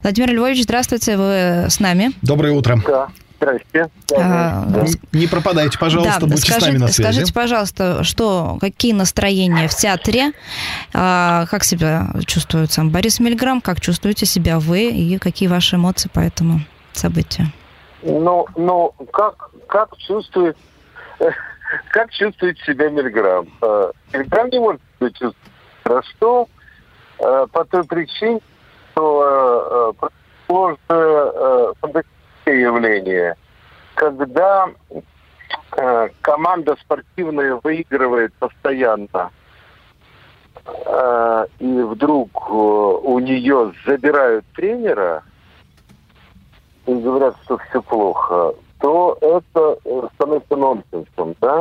Владимир Львович, здравствуйте, вы с нами. Доброе утро. Да. Здрасте. Не пропадайте, пожалуйста, будьте с нами на связи. Скажите, пожалуйста, какие настроения в театре, как себя чувствует сам Борис Мильграм, как чувствуете себя вы и какие ваши эмоции по этому событию? Как чувствует себя Мильграм? Мильграм не может себя чувствовать хорошо по той причине, что сложное фантастическое явление, когда команда спортивная выигрывает постоянно, и вдруг у нее забирают тренера и говорят, что все плохо, то это становится нонсенсом, да?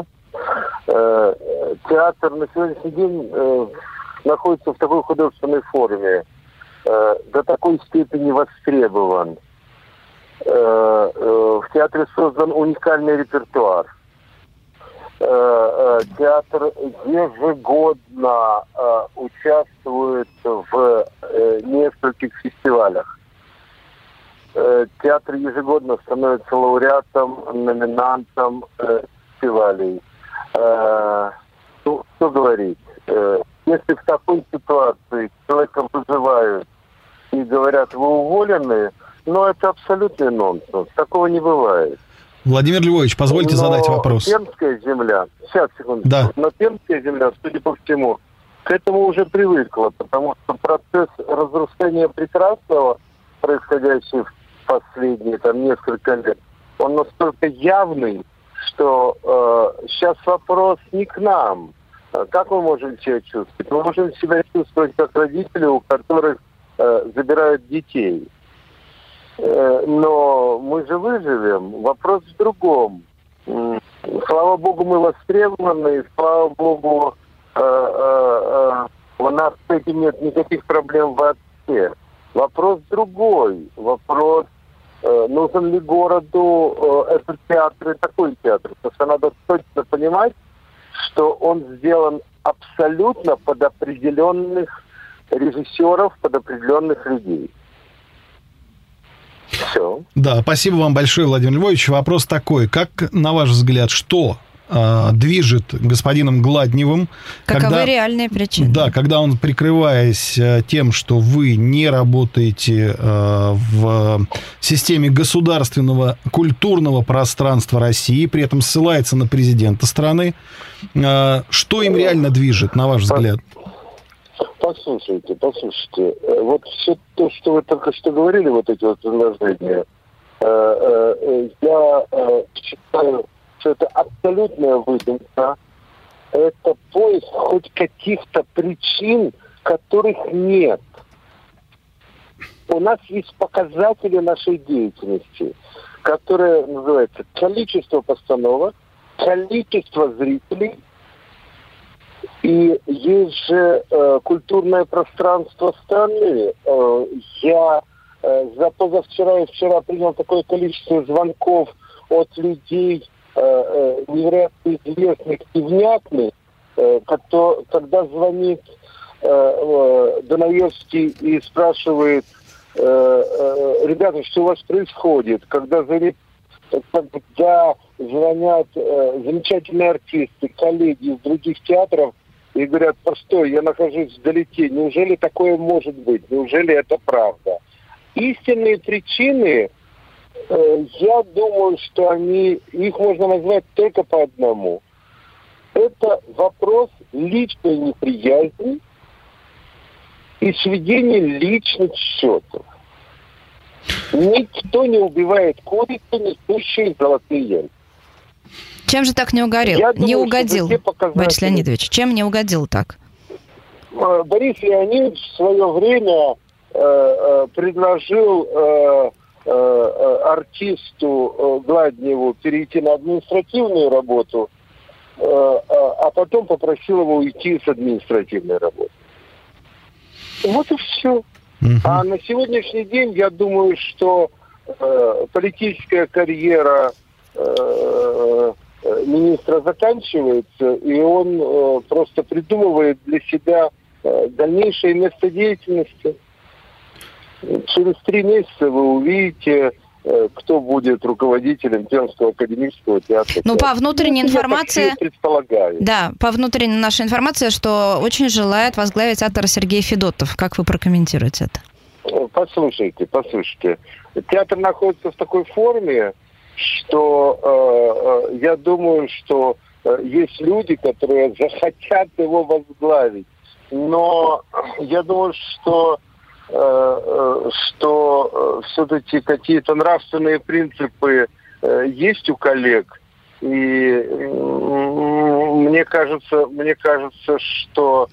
Театр на сегодняшний день находится в такой художественной форме, до такой степени востребован. В театре создан уникальный репертуар. Театр ежегодно участвует в нескольких фестивалях. Театр ежегодно становится лауреатом, номинантом фестивалей. Что говорить? Если в такой ситуации человека вызывают и говорят, вы уволены, это абсолютный нонсенс. Такого не бывает. Владимир Львович, позвольте задать вопрос. Пермская земля, сейчас, секунду. Да. Но Пермская земля, судя по всему, к этому уже привыкла, потому что процесс разрушения прекрасного, происходящий в последние несколько лет, он настолько явный, что сейчас вопрос не к нам. Как мы можем себя чувствовать? Мы можем себя чувствовать как родители, у которых забирают детей. Но мы же выживем. Вопрос в другом. Слава богу, мы востребованы, и слава богу, у нас с этим нет никаких проблем вообще. Вопрос другой. Вопрос, нужен ли городу этот театр и такой театр. Потому что надо точно понимать, что он сделан абсолютно под определенных режиссеров, под определенных людей. Все. Да, спасибо вам большое, Владимир Львович. Вопрос такой. Как, на ваш взгляд, что движет господином Гладневым? Каковы реальные причины? Да, когда он, прикрываясь тем, что вы не работаете в системе государственного культурного пространства России, при этом ссылается на президента страны, что им реально движет, на ваш взгляд? Послушайте. Вот все то, что вы только что говорили, вот эти вот предложения, я считаю, что это абсолютная выдумка. Это поиск хоть каких-то причин, которых нет. У нас есть показатели нашей деятельности, которые называются количество постановок, количество зрителей. И есть же культурное пространство страны. Я за позавчера и вчера принял такое количество звонков от людей, невероятно известных и внятных, когда звонит Данаевский и спрашивает, ребята, что у вас происходит? Когда звонят замечательные артисты, коллеги из других театров и говорят, постой, я нахожусь вдалеке, неужели такое может быть? Неужели это правда? Истинные причины, я думаю, что их можно назвать только по одному. Это вопрос личной неприязни и сведения личных счетов. Никто не убивает курицу, несущие золотые яйца. Чем же так не угодил, Борис Леонидович? Чем не угодил так? Борис Леонидович в свое время предложил артисту Гладневу перейти на административную работу, а потом попросил его уйти с административной работы. Вот и все. А на сегодняшний день, я думаю, что политическая карьера министра заканчивается, и он просто придумывает для себя дальнейшее место деятельности. Через 3 месяца вы увидите, кто будет руководителем Пермского академического театра. Ну, по внутренней информации... Я предполагаю. Да, по внутренней нашей информации, что очень желает возглавить театр Сергей Федотов. Как вы прокомментируете это? Послушайте. Театр находится в такой форме, что я думаю, что есть люди, которые захотят его возглавить. Но я думаю, что все-таки какие-то нравственные принципы есть у коллег. И мне кажется, что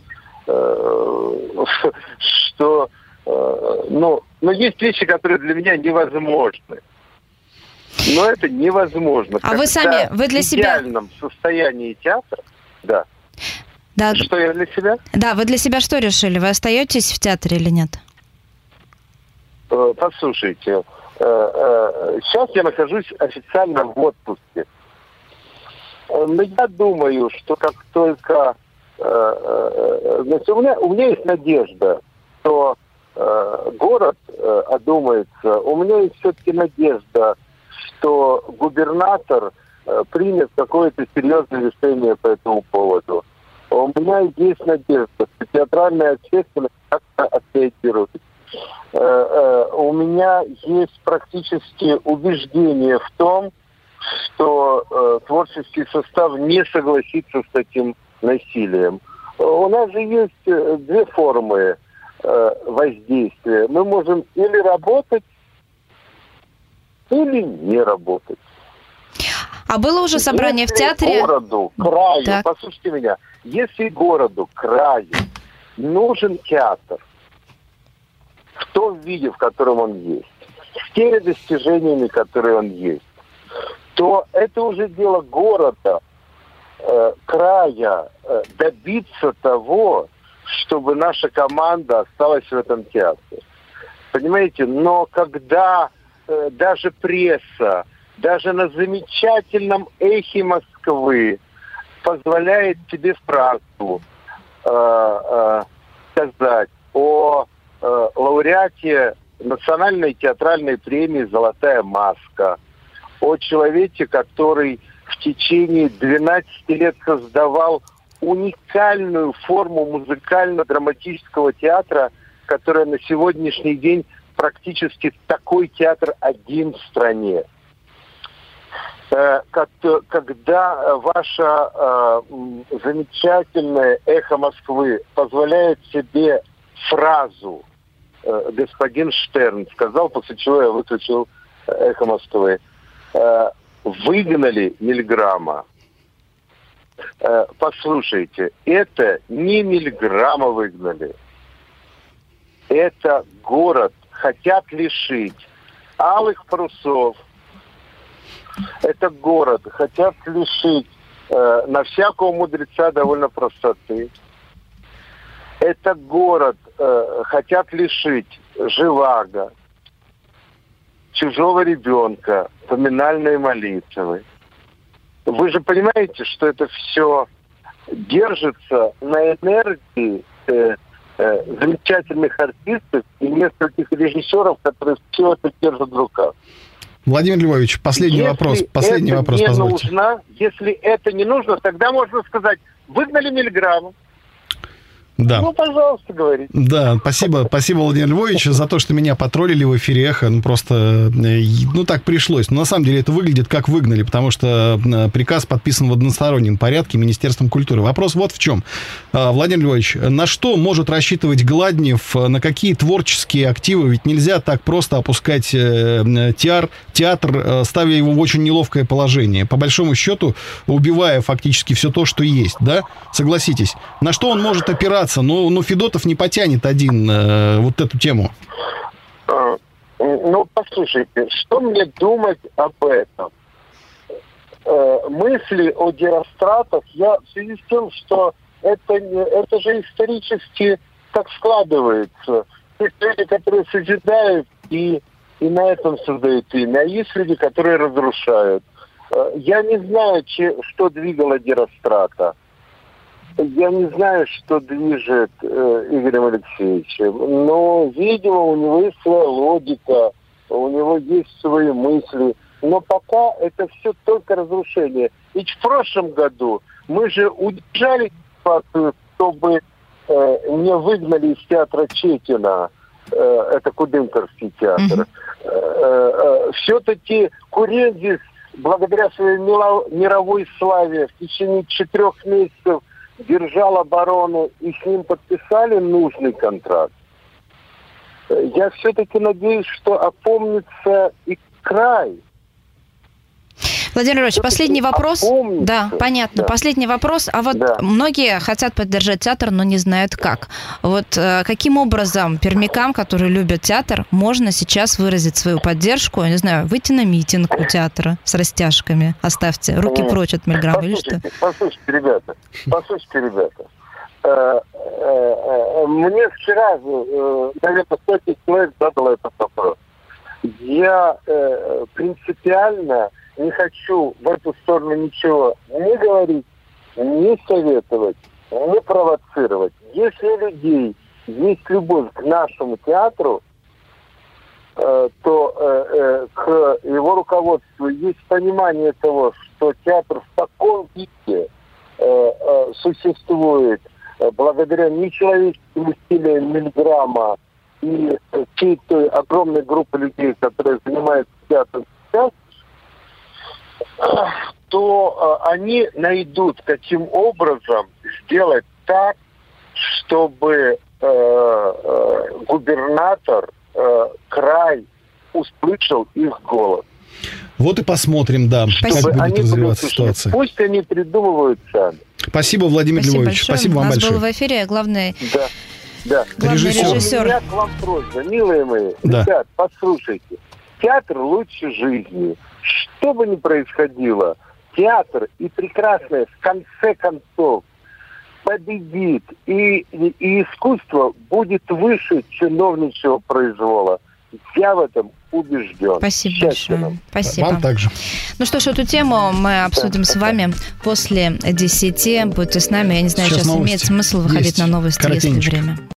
есть вещи, которые для меня невозможны. Но это невозможно. А вы сами, вы для себя... В идеальном состоянии театра, да. Да. Что я для себя? Да, вы для себя что решили? Вы остаетесь в театре или нет? Послушайте, сейчас я нахожусь официально в отпуске. Но я думаю, что как только... Значит, у меня есть надежда, что город одумается. У меня есть все-таки надежда, что губернатор примет какое-то серьезное решение по этому поводу. У меня есть надежда, что театральная общественность как-то отреагирует. У меня есть практически убеждение в том, что творческий состав не согласится с таким насилием. У нас же есть 2 формы воздействия. Мы можем или работать, или не работать. А было уже собрание если в театре? Городу, краю, так. Послушайте меня, если городу, краю нужен театр в том виде, в котором он есть, с теми достижениями, которые он есть, то это уже дело города, края, добиться того, чтобы наша команда осталась в этом театре. Понимаете? Но когда даже пресса, даже на замечательном эхе Москвы позволяет себе фразу сказать о лауреате Национальной театральной премии «Золотая маска», о человеке, который в течение 12 лет создавал уникальную форму музыкально-драматического театра, которая на сегодняшний день практически такой театр один в стране. Когда ваша замечательное эхо Москвы позволяет себе фразу, господин Штерн сказал, после чего я выключил эхо Москвы, выгнали Мильграма. Послушайте, это не Мильграма выгнали. Это город хотят лишить алых парусов. Это город хотят лишить на всякого мудреца довольно простоты. Это город хотят лишить Живаго, чужого ребенка, поминальной молитвы. Вы же понимаете, что это все держится на энергии замечательных артистов и нескольких режиссеров, которые все это держат в руках. Владимир Львович, последний вопрос, позвольте. Если это не нужно, тогда можно сказать, выгнали Мильграма. Да. Ну, пожалуйста, говорите. Да, спасибо, Владимир Львович, за то, что меня потроллили в эфире «Эхо». Так пришлось. Но на самом деле это выглядит как выгнали, потому что приказ подписан в одностороннем порядке Министерством культуры. Вопрос вот в чем. Владимир Львович, на что может рассчитывать Гладнев, на какие творческие активы? Ведь нельзя так просто опускать театр, ставя его в очень неловкое положение. По большому счету, убивая фактически все то, что есть, да? Согласитесь. На что он может опираться? Ну, Федотов не потянет один вот эту тему. Ну, послушайте, что мне думать об этом? Мысли о Геростратах, я в связи с тем, что это же исторически так складывается. Есть люди, которые созидают и на этом создают имя, а есть люди, которые разрушают. Я не знаю, что двигало Герострата. Я не знаю, что движет Игорем Алексеевичем, но, видимо, у него есть своя логика, у него есть свои мысли. Но пока это все только разрушение. Ведь в прошлом году мы же удержали ситуацию, чтобы не выгнали из театра Четина, это Кудымкарский театр. Все-таки Курендис, благодаря своей мировой славе, в течение 4 месяцев держал оборону, и с ним подписали нужный контракт. Я все-таки надеюсь, что опомнится и край. Владимир Ильич, последний вопрос. Да, понятно. Да. Последний вопрос. А вот многие хотят поддержать театр, но не знают как. Вот каким образом пермякам, которые любят театр, можно сейчас выразить свою поддержку? Я не знаю, выйти на митинг у театра с растяжками. Оставьте руки прочь от миллиграмма или что? Послушайте, ребята. Мне вчера, наверное, 100 человек задал этот вопрос. Я принципиально не хочу в эту сторону ничего не говорить, не советовать, не провоцировать. Если у людей есть любовь к нашему театру, то к его руководству есть понимание того, что театр в таком виде существует благодаря нечеловеческим усилиям миллиграмма и всей той огромной группы людей, которые занимаются театром сейчас, то они найдут, каким образом сделать так, чтобы губернатор, край услышал их голос. Вот и посмотрим, да, чтобы как будет развиваться ситуация. Пусть они придумывают сами. Спасибо, Владимир Львович. Спасибо вам большое. У нас был в эфире главный режиссер. У меня к вам просьба, милые мои. Ребят, послушайте. Театр лучше жизни. Что бы ни происходило, театр и прекрасное в конце концов победит. И искусство будет выше чиновничьего произвола. Я в этом убежден. Спасибо большое. Спасибо. Вам также. Ну что ж, эту тему мы обсудим с вами после 10. Будьте с нами. Я не знаю, сейчас имеет смысл выходить на новости, если время.